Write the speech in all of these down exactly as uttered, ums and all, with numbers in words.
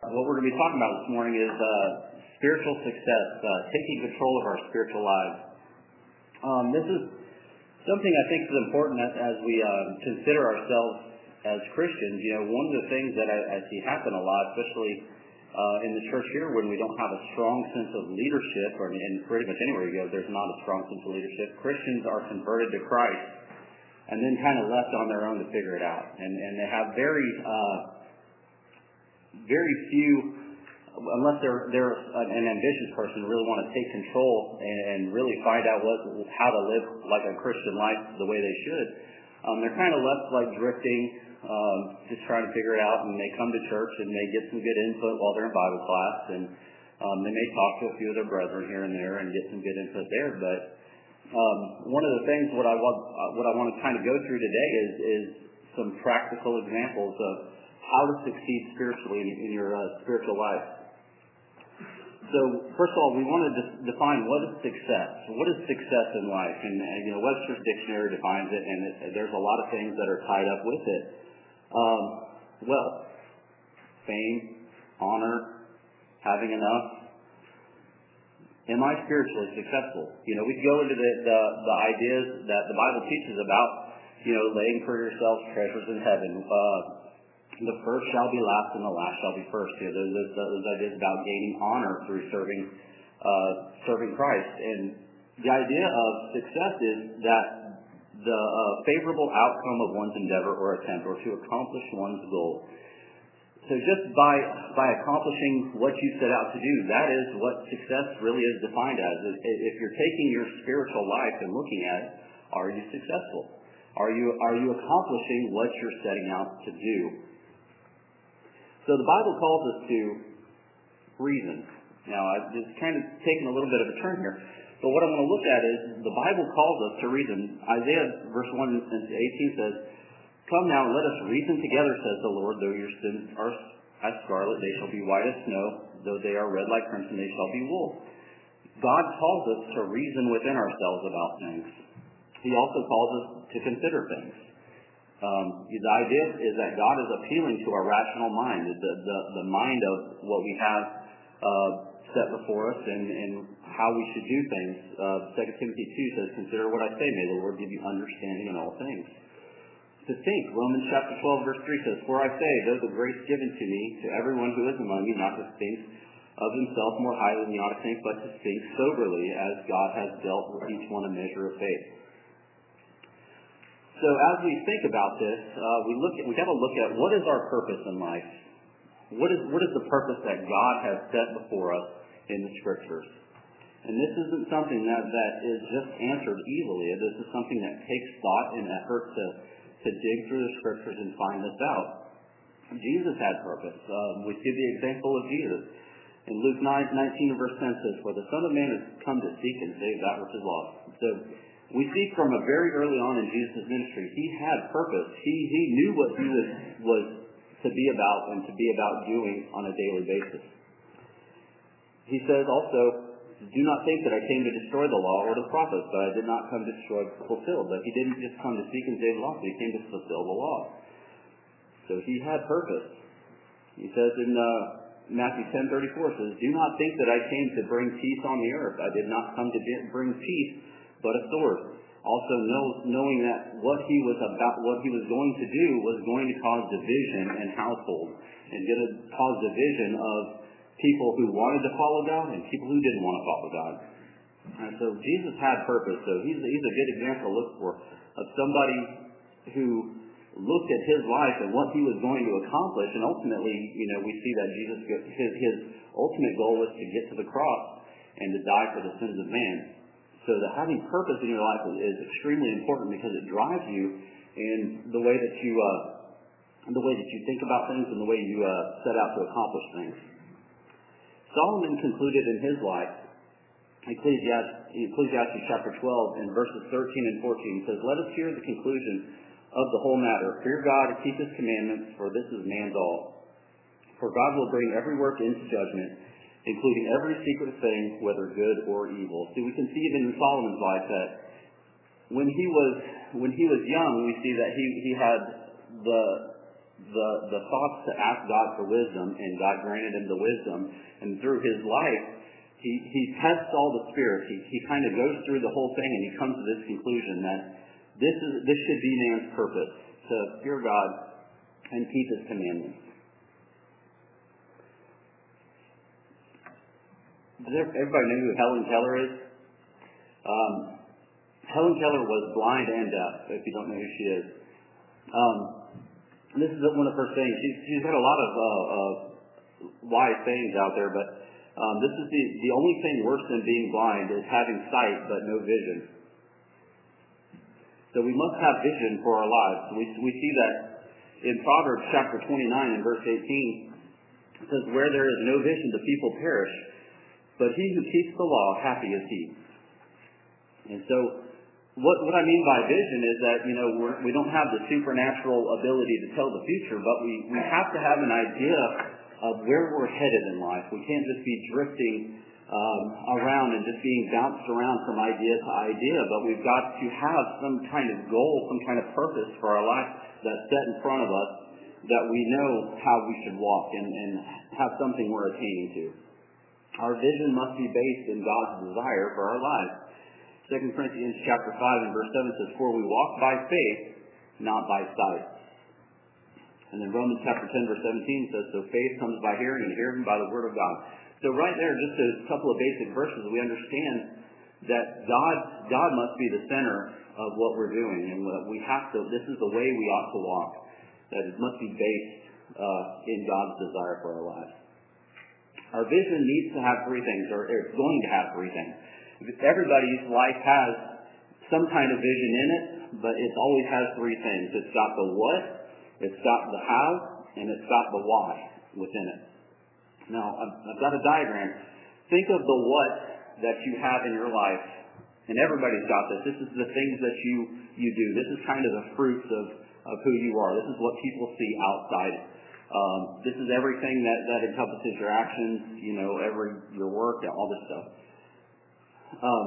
what we're going to be talking about this morning is uh, spiritual success, uh, taking control of our spiritual lives. Um, this is something I think is important as, as we uh, consider ourselves as Christians. You know, one of the things that I, I see happen a lot, especially uh, in the church here, when we don't have a strong sense of leadership, or in pretty much anywhere you go, there's not a strong sense of leadership. Christians are converted to Christ and then kind of left on their own to figure it out, and and they have very uh, very few, unless they're they're an ambitious person, really want to take control and, and really find out what how to live like a Christian life the way they should. Um, they're kind of left like drifting, um, just trying to figure it out, and they come to church and they get some good input while they're in Bible class, and um, they may talk to a few of their brethren here and there and get some good input there. But um, one of the things what I want what I want to kind of go through today is is some practical examples of how to succeed spiritually in, in your uh, spiritual life. So, first of all, we want to de- define what is success. What is success in life? And, and you know, Webster's Dictionary defines it, and it, there's a lot of things that are tied up with it. Um, wealth, fame, honor, having enough. Am I spiritually successful? You know, we could go into the, the, the ideas that the Bible teaches about, you know, laying for yourselves treasures in heaven. Uh, The first shall be last, and the last shall be first. You know, those, those, those ideas about gaining honor through serving, uh, serving Christ. And the idea of success is that the uh, favorable outcome of one's endeavor or attempt, or to accomplish one's goal. So just by by accomplishing what you set out to do, that is what success really is defined as. If you're taking your spiritual life and looking at it, are you successful? Are you are you accomplishing what you're setting out to do? So the Bible calls us to reason. Now, I've just kind of taken a little bit of a turn here, but what I'm going to look at is the Bible calls us to reason. Isaiah verse one and eighteen says, "Come now, let us reason together, says the Lord. Though your sins are as scarlet, they shall be white as snow. Though they are red like crimson, they shall be wool." God calls us to reason within ourselves about things. He also calls us to consider things. Um, the idea is that God is appealing to our rational mind, the the, the mind of what we have uh, set before us, and, and how we should do things. Uh, Second Timothy two says, "Consider what I say, may the Lord give you understanding in all things." To think, Romans chapter twelve verse three says, "For I say, though the grace given to me, to everyone who is among you, not to think of himself more highly than he ought to think, but to think soberly, as God has dealt with each one a measure of faith." So as we think about this, uh, we look at, we got to look at what is our purpose in life. What is what is the purpose that God has set before us in the Scriptures? And this isn't something that, that is just answered easily. This is something that takes thought and effort to to dig through the Scriptures and find this out. Jesus had purpose. Um, we see the example of Jesus. In Luke nine nineteen verse ten says, "For the Son of Man has come to seek and save that which is lost." So we see from a very early on in Jesus' ministry, he had purpose. He he knew what he was, was to be about and to be about doing on a daily basis. He says also, "Do not think that I came to destroy the law or the prophets, but I did not come to destroy but fulfill." But he didn't just come to seek and save the lost, but he came to fulfill the law. So he had purpose. He says in uh, Matthew ten thirty-four, says, "Do not think that I came to bring peace on the earth. I did not come to bring peace, but a sword." Also know, knowing that what he was about, what he was going to do was going to cause division in households, and going to cause division of people who wanted to follow God and people who didn't want to follow God. And so Jesus had purpose. So he's, he's a good example to look for of somebody who looked at his life and what he was going to accomplish, and ultimately, you know, we see that Jesus, his, his ultimate goal was to get to the cross and to die for the sins of man. So that having purpose in your life is extremely important, because it drives you in the way that you uh, the way that you think about things and the way you uh, set out to accomplish things. Solomon concluded in his life, Ecclesiastes, Ecclesiastes chapter twelve, in verses thirteen and fourteen, says, "Let us hear the conclusion of the whole matter. Fear God and keep his commandments, for this is man's all. For God will bring every work into judgment, including every secret thing, whether good or evil." See, we can see even in Solomon's life that when he was when he was young, we see that he, he had the the, the thoughts to ask God for wisdom, and God granted him the wisdom. And through his life, he, he tests all the spirits. He, he kind of goes through the whole thing, and he comes to this conclusion that this is this should be man's purpose, to fear God and keep his commandments. Does everybody know who Helen Keller is? Um, Helen Keller was blind and deaf, if you don't know who she is. Um, this is one of her sayings. She's, she's got a lot of uh, uh, wise sayings out there, but um, this is the, the only thing worse than being blind is having sight but no vision. So we must have vision for our lives. We, we see that in Proverbs chapter twenty-nine and verse eighteen. It says, where there is no vision, the people perish, but he who keeps the law, happy is he. And so what, what I mean by vision is that, you know, we're, we don't have the supernatural ability to tell the future, but we, we have to have an idea of where we're headed in life. We can't just be drifting um, around and just being bounced around from idea to idea, but we've got to have some kind of goal, some kind of purpose for our life that's set in front of us, that we know how we should walk and, and have something we're attaining to. Our vision must be based in God's desire for our lives. Second Corinthians chapter five and verse seven says, for we walk by faith, not by sight. And then Romans chapter ten verse seventeen says, so faith comes by hearing, and hearing by the word of God. So right there, just a couple of basic verses, we understand that God, God must be the center of what we're doing, and we have to. This is the way we ought to walk. That it must be based uh, in God's desire for our lives. Our vision needs to have three things, or it's going to have three things. Everybody's life has some kind of vision in it, but it always has three things. It's got the what, it's got the how, and it's got the why within it. Now, I've got a diagram. Think of the what that you have in your life, and everybody's got this. This is the things that you, you do. This is kind of the fruits of, of who you are. This is what people see outside. Um, this is everything that, that encompasses your actions, you know, every your work, all this stuff. Um,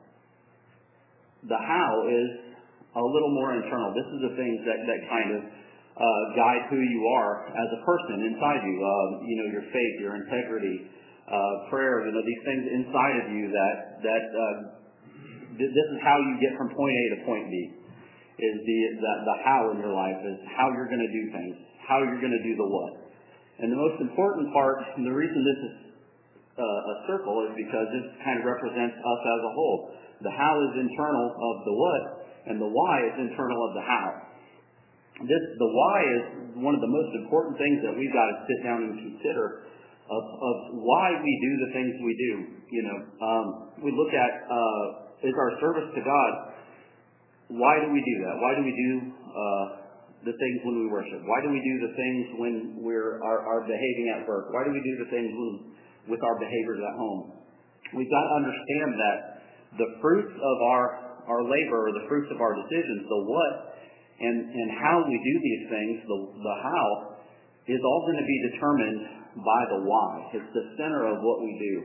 the how is a little more internal. This is the things that, that kind of uh, guide who you are as a person inside you. Um, you know, your faith, your integrity, uh, prayer. You know, these things inside of you that that uh, th- this is how you get from point A to point B. Is the the, the how in your life is how you're going to do things, how you're going to do the what. And the most important part, and the reason this is uh, a circle, is because this kind of represents us as a whole. The how is internal of the what, and the why is internal of the how. This, the why is one of the most important things that we've got to sit down and consider of, of why we do the things we do. You know, um, we look at uh, is our service to God. Why do we do that? Why do we do uh, the things when we worship? Why do we do the things when we're are, are behaving at work? Why do we do the things when, with our behaviors at home? We've got to understand that the fruits of our, our labor, or the fruits of our decisions, the what and, and how we do these things, the, the how, is all going to be determined by the why. It's the center of what we do.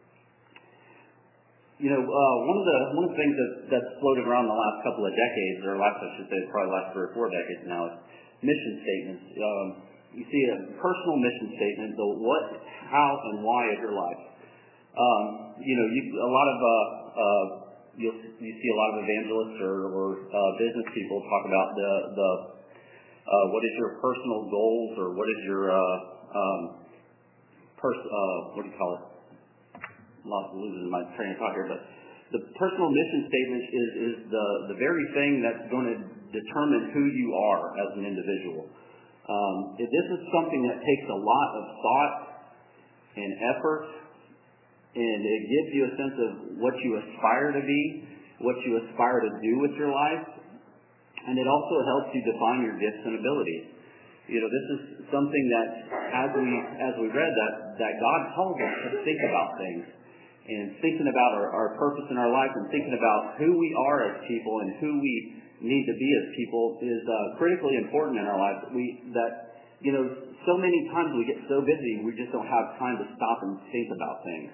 You know, uh, one of the one of the things that, that's floated around the last couple of decades, or last I should say, probably the last three or four decades now, is mission statements. Um, you see a personal mission statement, the what, how, and why of your life. Um, you know, you, a lot of uh, uh, you you see a lot of evangelists or, or uh, business people talk about the the uh, what is your personal goals, or what is your uh, um, pers- uh, what do you call it? Lost losing my train of thought here, but the personal mission statement is, is the, the very thing that's going to determine who you are as an individual. Um, this is something that takes a lot of thought and effort, and it gives you a sense of what you aspire to be, what you aspire to do with your life, and it also helps you define your gifts and abilities. You know, this is something that, as we as we read, that, that God calls us to think about things. And thinking about our, our purpose in our life, and thinking about who we are as people and who we need to be as people is uh, critically important in our lives. We that you know so many times we get so busy we just don't have time to stop and think about things.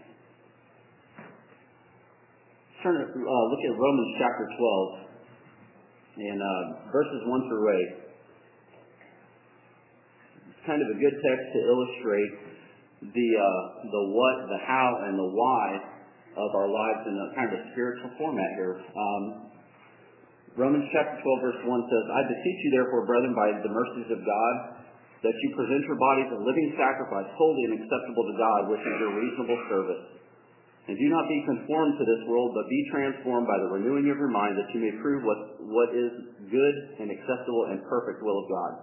Turn to uh, look at Romans chapter twelve and uh, verses one through eight. kind of a good text to illustrate the uh, the what, the how, and the why of our lives in a kind of a spiritual format here. Um, Romans chapter twelve, verse one says, I beseech you therefore, brethren, by the mercies of God, that you present your bodies a living sacrifice, holy and acceptable to God, which is your reasonable service. And do not be conformed to this world, but be transformed by the renewing of your mind, that you may prove what, what is good and acceptable and perfect will of God.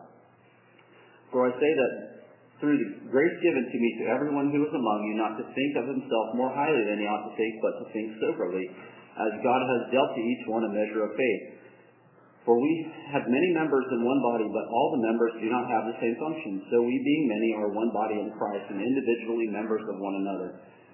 For I say that through the grace given to me to everyone who is among you, not to think of himself more highly than he ought to think, but to think soberly, as God has dealt to each one a measure of faith. For we have many members in one body, but all the members do not have the same function. So we, being many, are one body in Christ, and individually members of one another.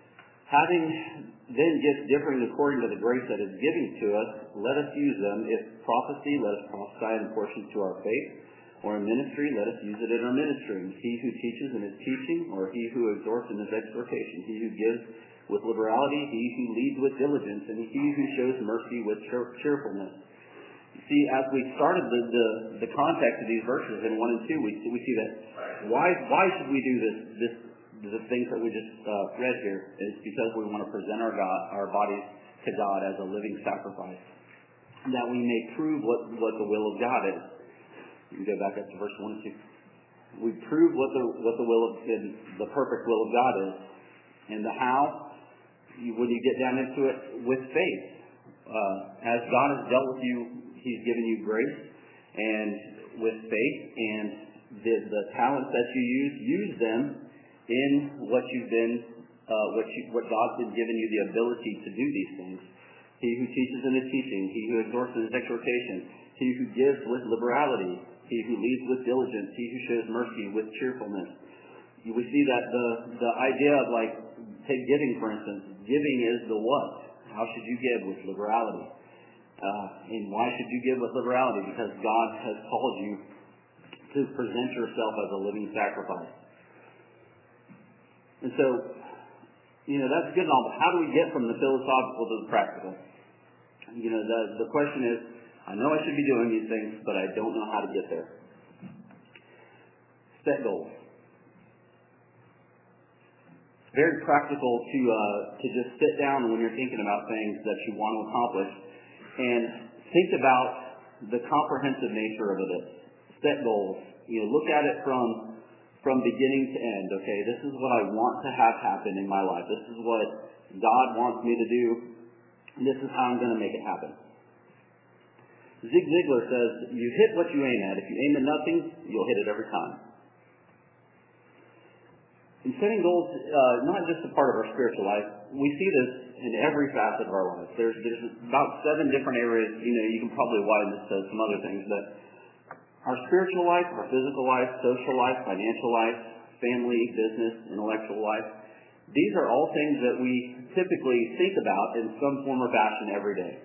Having then gifts differing according to the grace that is given to us, let us use them. If prophecy, let us prophesy in proportion to our faith. Or in ministry, let us use it in our ministry. He who teaches in his teaching, or he who exhorts in his exhortation. He who gives with liberality, he who leads with diligence, and he who shows mercy with cheerfulness. You see, as we started the, the, the context of these verses in one and two, we, we see that why why should we do this this the things that we just uh, read here is because we want to present our God, our bodies to God as a living sacrifice, that we may prove what, what the will of God is. You can go back up to verse one and two. We prove what the what the will of the perfect will of God is, and the how. You, when you get down into it, with faith, uh, as God has dealt with you, He's given you grace, and with faith and the the talents that you use, use them in what you've been, uh, what you, what God's been giving you the ability to do these things. He who teaches in his teaching, he who exhorts in his exhortation, he who gives with liberality, he who leads with diligence, he who shows mercy with cheerfulness. We see that the the idea of, like, take giving, for instance. Giving is the what. How should you give? With liberality. Uh, and why should you give with liberality? Because God has called you to present yourself as a living sacrifice. And so, you know, that's good and all, but how do we get from the philosophical to the practical? You know, the, the question is, I know I should be doing these things, but I don't know how to get there. Set goals. It's very practical to uh, to just sit down when you're thinking about things that you want to accomplish and think about the comprehensive nature of it. Set goals. You know, look at it from from beginning to end. Okay, this is what I want to have happen in my life. This is what God wants me to do. And this is how I'm going to make it happen. Zig Ziglar says, you hit what you aim at. If you aim at nothing, you'll hit it every time. And setting goals, uh, not just a part of our spiritual life, we see this in every facet of our lives. There's, there's about seven different areas. You know, you can probably widen this to some other things, but our spiritual life, our physical life, social life, financial life, family, business, intellectual life, these are all things that we typically think about in some form or fashion every day.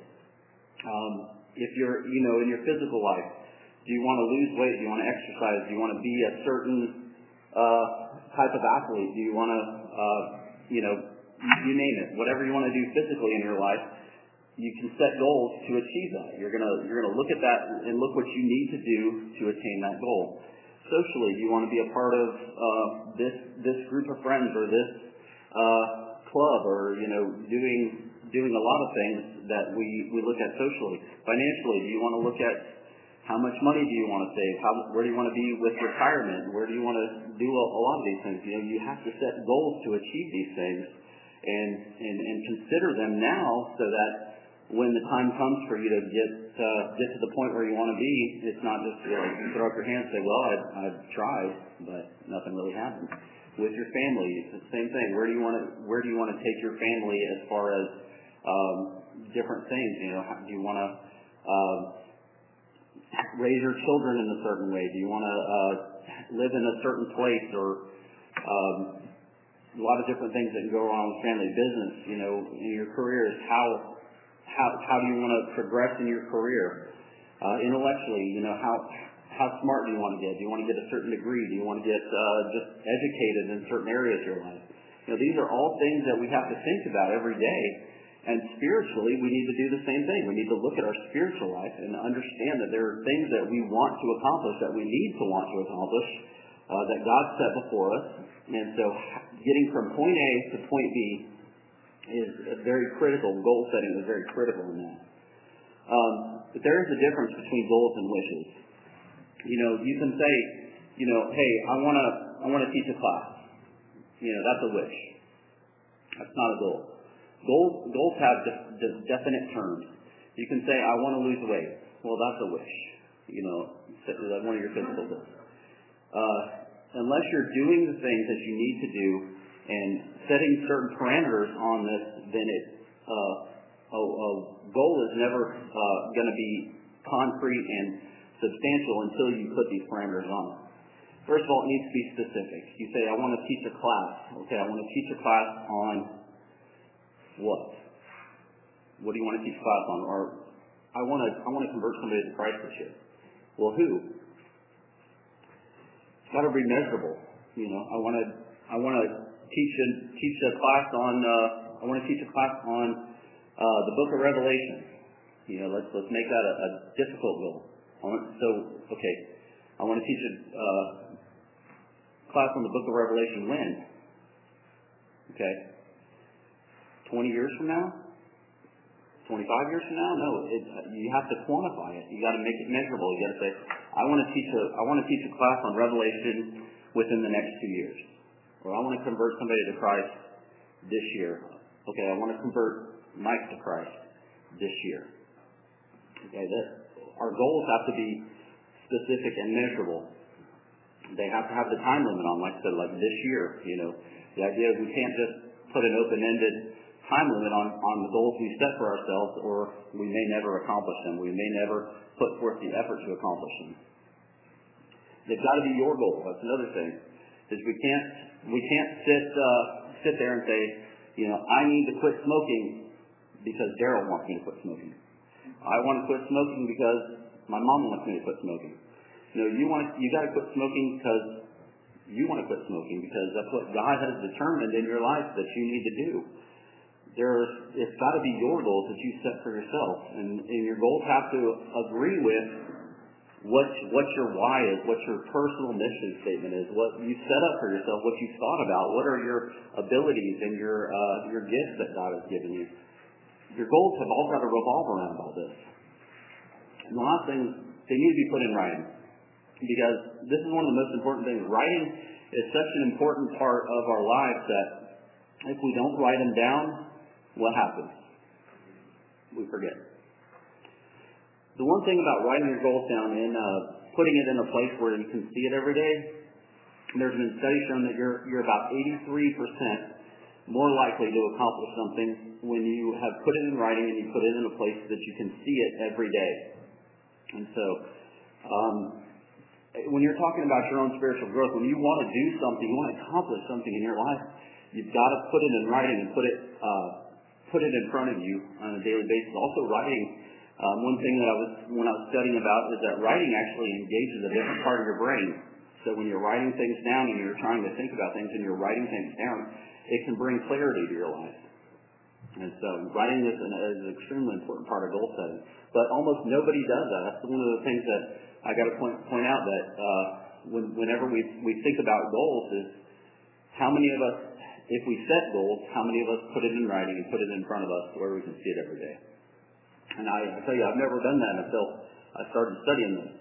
Um, if you're, you know, in your physical life, do you want to lose weight? Do you want to exercise? Do you want to be a certain uh, type of athlete? Do you want to, uh, you know, you name it, whatever you want to do physically in your life, you can set goals to achieve that. You're gonna you're gonna look at that and look what you need to do to attain that goal. Socially, you want to be a part of uh, this this group of friends or this uh, club, or you know, doing doing a lot of things that we, we look at socially. Financially, do you want to look at how much money do you want to save? How, where do you want to be with retirement? Where do you want to do a, a lot of these things? You know, you have to set goals to achieve these things and, and, and consider them now so that when the time comes for you to get uh, get to the point where you want to be, it's not just you know, you throw up your hands and say, well, I've, I've tried, but nothing really happened. With your family, it's the same thing. Where do you want to where do you want to take your family as far as um, different things? You know, how, do you want to uh, raise your children in a certain way? Do you want to uh, live in a certain place, or um, a lot of different things that can go wrong with family, business? You know, in your careers, how how how do you want to progress in your career? Uh, intellectually, you know, how how smart do you want to get? Do you want to get a certain degree? Do you want to get uh, just educated in certain areas of your life? You know, these are all things that we have to think about every day. And spiritually, we need to do the same thing. We need to look at our spiritual life and understand that there are things that we want to accomplish, that we need to want to accomplish, uh, that God set before us. And so getting from point A to point B is very critical. Goal setting is very critical in that. Um, but there is a difference between goals and wishes. You know, you can say, you know, hey, I want to I want to teach a class. You know, that's a wish. That's not a goal. Goals goals have de- de- definite terms. You can say, I want to lose weight. Well, that's a wish. You know, that's one of your physical goals. Uh, unless you're doing the things that you need to do and setting certain parameters on this, then it uh, a, a goal is never uh, going to be concrete and substantial until you put these parameters on it. First of all, it needs to be specific. You say, I want to teach a class. Okay, I want to teach a class on what? What do you want to teach a class on? Or I want to I want to convert somebody to Christ this year. Well, who? It's got to be measurable. You know, I want to I want to teach a teach a class on uh, I want to teach a class on uh, the Book of Revelation. You know, let's let's make that a, a difficult goal. I want, so okay, I want to teach a uh, class on the Book of Revelation when? Okay, twenty years from now. twenty-five years from now? No, it, you have to quantify it. You got to make it measurable. You got to say, I want to teach a, I want to teach a class on Revelation within the next two years, or I want to convert somebody to Christ this year. Okay, I want to convert Mike to Christ this year. Okay, that our goals have to be specific and measurable. They have to have the time limit on, like I said, like this year. You know, the idea is we can't just put an open-ended time limit on, on the goals we set for ourselves, or we may never accomplish them. We may never put forth the effort to accomplish them. They've got to be your goal. That's another thing. Is we can't we can't sit uh, sit there and say, you know, I need to quit smoking because Daryl wants me to quit smoking. I want to quit smoking because my mom wants me to quit smoking. You know, you want to, you got to quit smoking because you want to quit smoking, because that's what God has determined in your life that you need to do. There's, it's got to be your goals that you set for yourself, and, and your goals have to agree with what what your why is, what your personal mission statement is, what you set up for yourself, what you've thought about, what are your abilities and your uh, your gifts that God has given you. Your goals have all got to revolve around all this. And the last thing, they need to be put in writing, because this is one of the most important things. Writing is such an important part of our lives that if we don't write them down, what happens? We forget. The one thing about writing your goals down and uh, putting it in a place where you can see it every day, there's been studies shown that you're you're about eighty-three percent more likely to accomplish something when you have put it in writing and you put it in a place that you can see it every day. And so, um, when you're talking about your own spiritual growth, when you want to do something, you want to accomplish something in your life, you've got to put it in writing and put it uh, put it in front of you on a daily basis. Also, writing. Um, one thing that I was when I was studying about is that writing actually engages a different part of your brain. So when you're writing things down and you're trying to think about things and you're writing things down, it can bring clarity to your life. And so writing is an, is an extremely important part of goal setting. But almost nobody does that. That's one of the things that I got to point point out, that uh, when, whenever we we think about goals, is how many of us, if we set goals, how many of us put it in writing and put it in front of us where we can see it every day. And I, I tell you, I've never done that until I started studying this.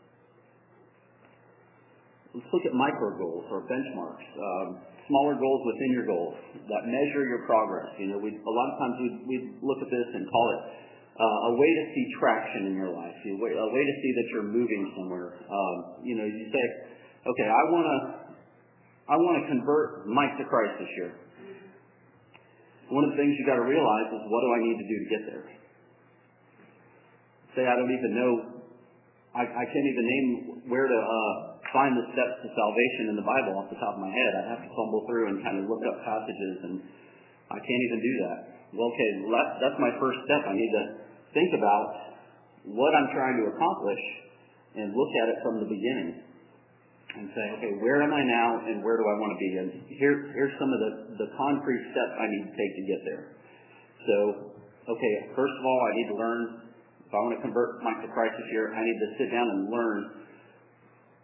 Let's look at micro goals or benchmarks, um, smaller goals within your goals that measure your progress. You know, we a lot of times we we look at this and call it uh, a way to see traction in your life, a way, a way to see that you're moving somewhere. Um, you know, you say, okay, I want to I want to convert Mike to Christ this year. One of the things you got to realize is, what do I need to do to get there? Say I don't even know, I, I can't even name where to uh, find the steps to salvation in the Bible off the top of my head. I have to fumble through and kind of look up passages, and I can't even do that. Well, okay, that's, that's my first step. I need to think about what I'm trying to accomplish and look at it from the beginning and say, okay, where am I now and where do I want to be? And here, here's some of the, the concrete steps I need to take to get there. So, okay, first of all, I need to learn. If I want to convert Mike to Christ this year, I need to sit down and learn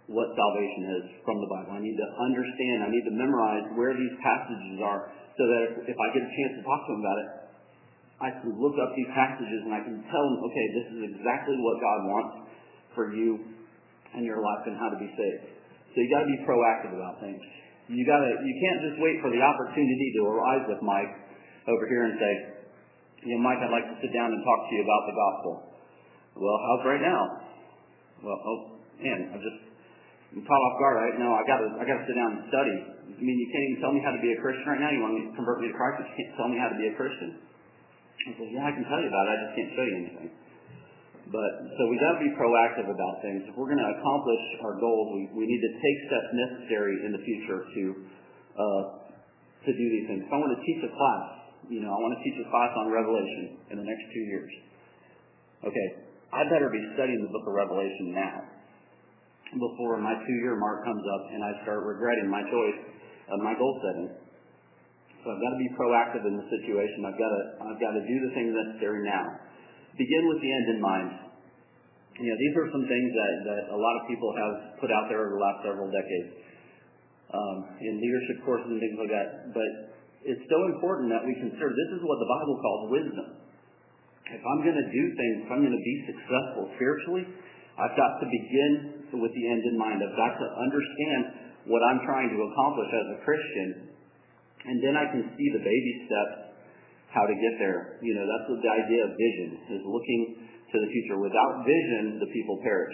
what salvation is from the Bible. I need to understand, I need to memorize where these passages are so that if, if I get a chance to talk to them about it, I can look up these passages and I can tell them, okay, this is exactly what God wants for you and your life and how to be saved. So you got to be proactive about things. You got to, you can't just wait for the opportunity to arise with Mike over here and say, you know, Mike, I'd like to sit down and talk to you about the gospel. Well, how's right now? Well, oh man, I'm just I'm caught off guard right now. I got to, I got to sit down and study. I mean, you can't even tell me how to be a Christian right now. You want me to convert me to Christ, but you can't tell me how to be a Christian. I said, yeah, I can tell you about it. I just can't show you anything. But so we got to be proactive about things. If we're going to accomplish our goals, we, we need to take steps necessary in the future to uh, to do these things. If I want to teach a class, you know, I want to teach a class on Revelation in the next two years. Okay, I better be studying the book of Revelation now, before my two-year mark comes up and I start regretting my choice of my goal setting. So I've got to be proactive in the situation. I've got to, I've got to do the things necessary now. Begin with the end in mind. You know, these are some things that, that a lot of people have put out there over the last several decades um, in leadership courses and things like that. But it's so important that we consider this is what the Bible calls wisdom. If I'm going to do things, if I'm going to be successful spiritually, I've got to begin with the end in mind. I've got to understand what I'm trying to accomplish as a Christian, and then I can see the baby steps how to get there. You know, that's what the idea of vision is, looking to the future. Without vision, the people perish.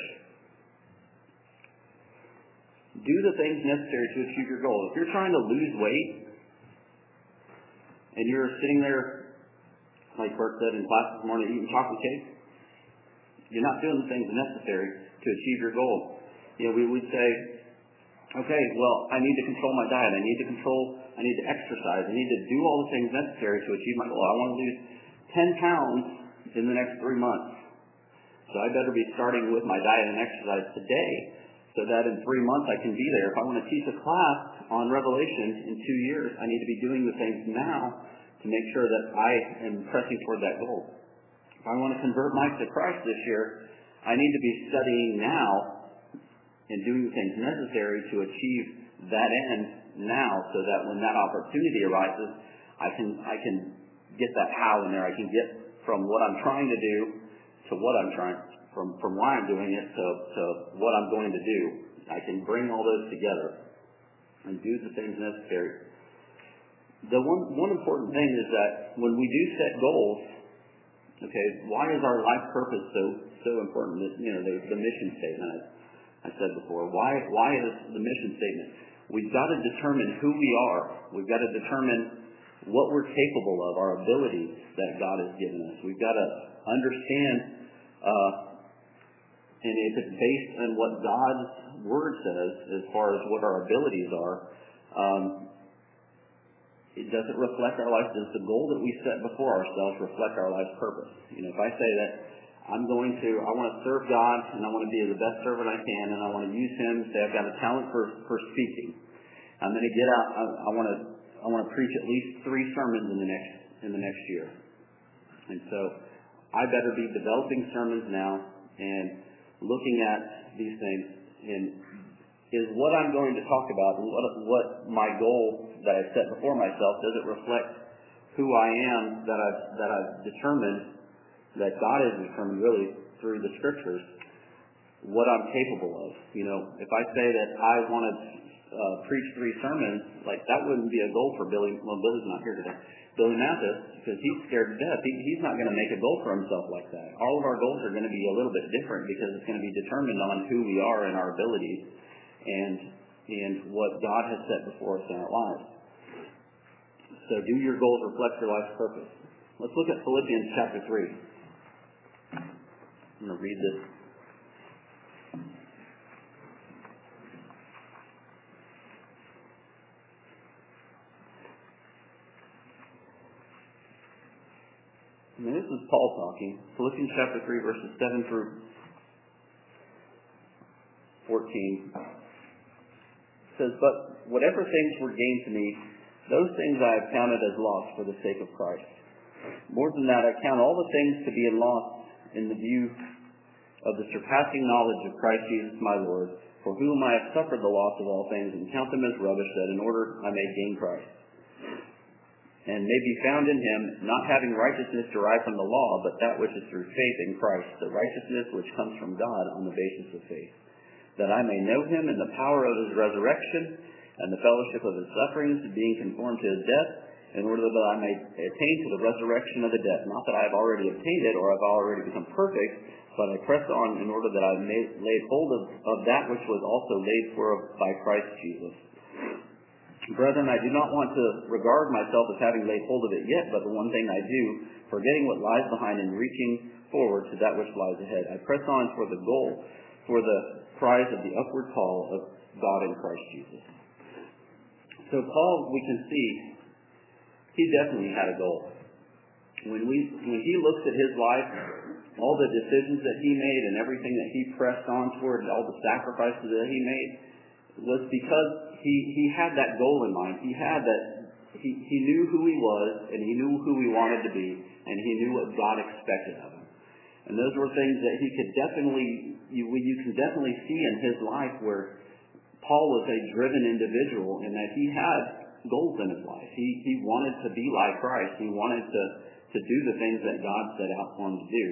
Do the things necessary to achieve your goal. If you're trying to lose weight and you're sitting there, like Bert said in class this morning, eating chocolate cake, you're not doing the things necessary to achieve your goal. You know, we would say, okay, well, I need to control my diet. I need to control, I need to exercise. I need to do all the things necessary to achieve my goal. I want to lose ten pounds in the next three months. So I better be starting with my diet and exercise today so that in three months I can be there. If I want to teach a class on Revelation in two years, I need to be doing the things now to make sure that I am pressing toward that goal. If I want to convert Mike to Christ this year, I need to be studying now and doing the things necessary to achieve that end now so that when that opportunity arises, I can I can get that how in there. I can get from what I'm trying to do to what I'm trying, from, from why I'm doing it to, to what I'm going to do. I can bring all those together and do the things necessary. The one, one important thing is that when we do set goals, okay, why is our life purpose so so important? This, you know, the, the mission statement I said before. Why why is the mission statement? We've got to determine who we are. We've got to determine what we're capable of, our abilities that God has given us. We've got to understand, uh, and if it's based on what God's Word says as far as what our abilities are, um, it doesn't reflect our life. Does the goal that we set before ourselves reflect our life's purpose? You know, if I say that I'm going to, I want to serve God and I want to be the best servant I can and I want to use Him, say I've got a talent for, for speaking. I'm going to get out, I, I want to, I want to preach at least three sermons in the next, in the next year. And so I better be developing sermons now and looking at these things. And is what I'm going to talk about, what, what my goal that I've set before myself, does it reflect who I am that I've, that I've determined, that God has determined really through the Scriptures, what I'm capable of? You know, if I say that I want to uh, preach three sermons, like that wouldn't be a goal for Billy. Well, Billy's not here today. Billy Mathis, because he's scared to death. He, he's not going to make a goal for himself like that. All of our goals are going to be a little bit different because it's going to be determined on who we are and our abilities and and what God has set before us in our lives. So do your goals reflect your life's purpose? Let's look at Philippians chapter three. I'm going to read this. And this is Paul talking. Philippians chapter three, verses seven through fourteen. It says, "But whatever things were gained to me, those things I have counted as loss for the sake of Christ. More than that, I count all the things to be a loss in the view of the surpassing knowledge of Christ Jesus my Lord, for whom I have suffered the loss of all things, and count them as rubbish, that in order I may gain Christ, and may be found in him, not having righteousness derived from the law, but that which is through faith in Christ, the righteousness which comes from God on the basis of faith, that I may know him in the power of his resurrection, and the fellowship of his sufferings, being conformed to his death, in order that I may attain to the resurrection of the dead. Not that I have already obtained it, or have already become perfect, but I press on in order that I may lay hold of, of that which was also laid for by Christ Jesus. Brethren, I do not want to regard myself as having laid hold of it yet, but the one thing I do, forgetting what lies behind and reaching forward to that which lies ahead, I press on for the goal, for the prize of the upward call of God in Christ Jesus. So Paul, we can see, he definitely had a goal. When we when he looks at his life, all the decisions that he made and everything that he pressed on toward, all the sacrifices that he made, was because he, he had that goal in mind. He had that, he, he knew who he was, and he knew who he wanted to be, and he knew what God expected of him. And those were things that he could definitely, you, you can definitely see in his life where Paul was a driven individual in that he had goals in his life. He, he wanted to be like Christ. He wanted to, to do the things that God set out for him to do.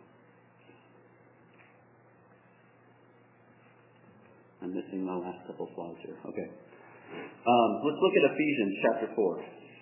I'm missing my last couple slides here. Okay. Um, let's look at Ephesians chapter four.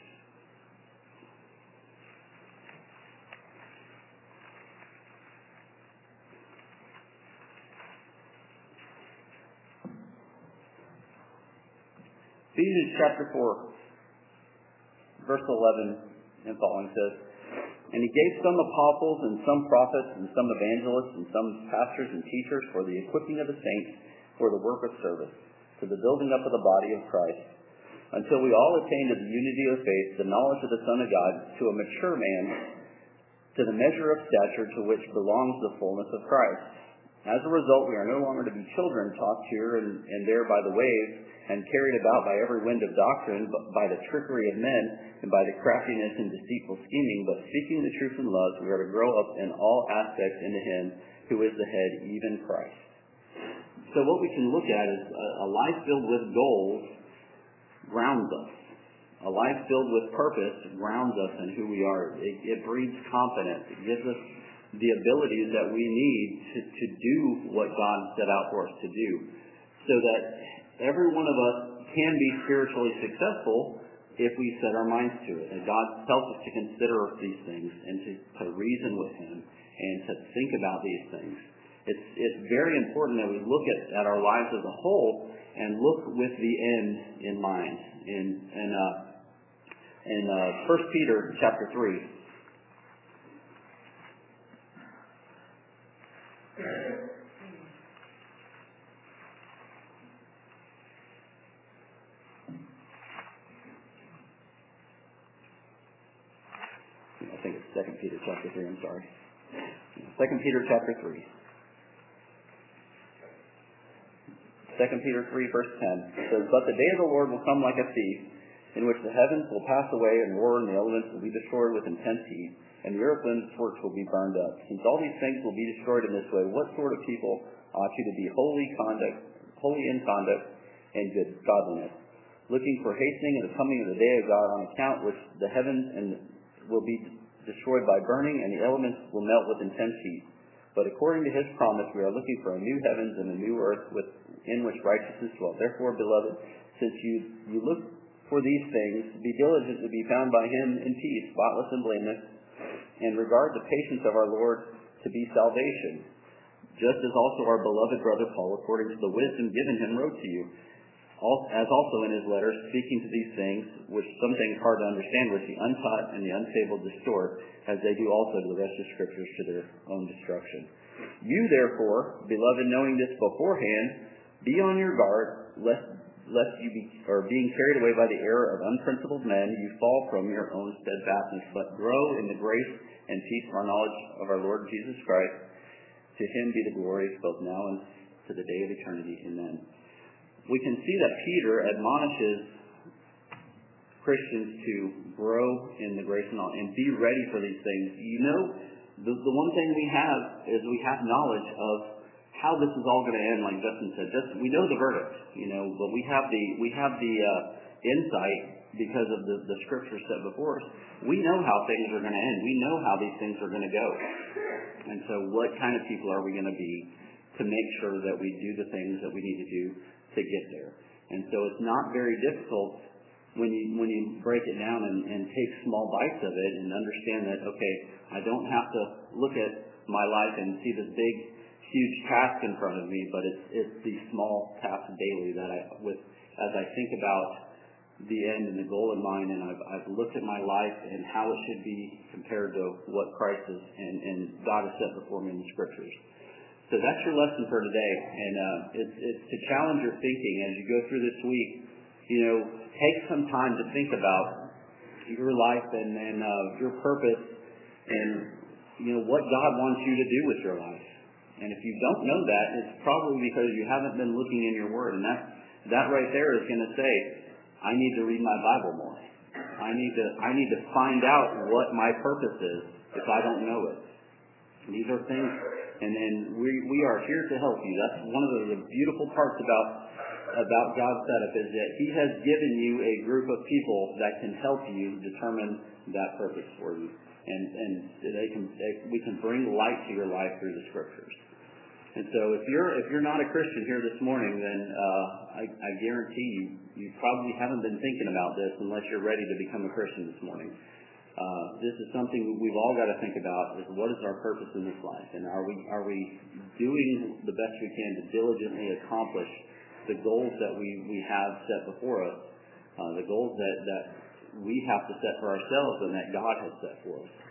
Ephesians chapter four, verse eleven and following says, "And he gave some apostles, and some prophets, and some evangelists, and some pastors and teachers for the equipping of the saints, for the work of service, to the building up of the body of Christ, until we all attain to the unity of faith, the knowledge of the Son of God, to a mature man, to the measure of stature to which belongs the fullness of Christ. As a result, we are no longer to be children, tossed here and, and there by the waves, and carried about by every wind of doctrine, but by the trickery of men, and by the craftiness and deceitful scheming, but speaking the truth in love, we are to grow up in all aspects into him who is the head, even Christ." So what we can look at is a, a life filled with goals grounds us. A life filled with purpose grounds us in who we are. It, it breeds confidence. It gives us the abilities that we need to, to do what God set out for us to do, so that every one of us can be spiritually successful if we set our minds to it. And God tells us to consider these things and to, to reason with him and to think about these things. It's it's very important that we look at, at our lives as a whole and look with the end in mind. In in uh, in uh, First Peter chapter three. I think it's Second Peter chapter three. I'm sorry. Second Peter chapter three. Second Peter three, verse ten says, "But the day of the Lord will come like a thief, in which the heavens will pass away and roar, and the elements will be destroyed with intense heat, and the earth and its works will be burned up. Since all these things will be destroyed in this way, what sort of people ought you to be holy conduct, holy in conduct and good godliness, looking for hastening of the coming of the day of God, on account which the heavens and will be destroyed by burning, and the elements will melt with intense heat. But according to his promise, we are looking for a new heavens and a new earth with, in which righteousness dwells. Therefore, beloved, since you, you look for these things, be diligent to be found by him in peace, spotless and blameless, and regard the patience of our Lord to be salvation, just as also our beloved brother Paul, according to the wisdom given him, wrote to you, as also in his letters, speaking to these things, which some things hard to understand, which the untaught and the unstable distort, as they do also to the rest of Scriptures to their own destruction. You, therefore, beloved, knowing this beforehand, be on your guard, lest lest you be, or being carried away by the error of unprincipled men, you fall from your own steadfastness, but grow in the grace and peace of our knowledge of our Lord Jesus Christ. To him be the glory both now and to the day of eternity. Amen." We can see that Peter admonishes Christians to grow in the grace and knowledge and be ready for these things. You know, the, the one thing we have is we have knowledge of how this is all going to end, like Justin said. Just, we know the verdict, you know, but we have the we have the uh, insight because of the, the scripture set before us. We know how things are going to end. We know how these things are going to go. And so what kind of people are we going to be to make sure that we do the things that we need to do to get there? And so it's not very difficult when you when you break it down and, and take small bites of it and understand that, okay, I don't have to look at my life and see this big, huge task in front of me, but it's it's these small tasks daily that I, with as I think about the end and the goal in mind, and I've, I've looked at my life and how it should be compared to what Christ is and, and God has set before me in the Scriptures. So that's your lesson for today, and uh, it's, it's to challenge your thinking as you go through this week. You know, take some time to think about your life and, and uh, your purpose, and you know what God wants you to do with your life. And if you don't know that, it's probably because you haven't been looking in your Word, and that that right there is going to say, I need to read my Bible more. I need to I need to find out what my purpose is if I don't know it. These are things, and, and we we are here to help you. That's one of the, the beautiful parts about about God's setup is that He has given you a group of people that can help you determine that purpose for you, and and they can they, we can bring light to your life through the Scriptures. And so if you're if you're not a Christian here this morning, then uh, I, I guarantee you you probably haven't been thinking about this unless you're ready to become a Christian this morning. Uh, this is something we've all got to think about: is what is our purpose in this life, and are we are we doing the best we can to diligently accomplish the goals that we, we have set before us, uh, the goals that, that we have to set for ourselves and that God has set for us.